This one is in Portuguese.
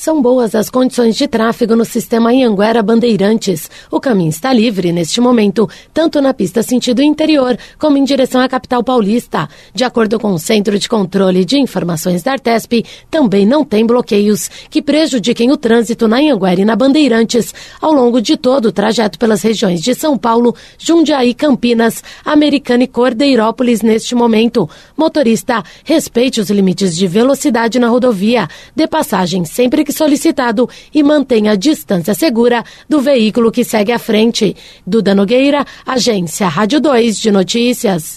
São boas as condições de tráfego no sistema Anhanguera-Bandeirantes. O caminho está livre neste momento, tanto na pista sentido interior, como em direção à capital paulista. De acordo com o Centro de Controle de Informações da Artesp, também não tem bloqueios que prejudiquem o trânsito na Anhanguera e na Bandeirantes, ao longo de todo o trajeto pelas regiões de São Paulo, Jundiaí, Campinas, Americana e Cordeirópolis neste momento. Motorista, respeite os limites de velocidade na rodovia, dê passagem sempre que solicitado e mantenha a distância segura do veículo que segue à frente. Duda Nogueira, Agência Rádio 2 de Notícias.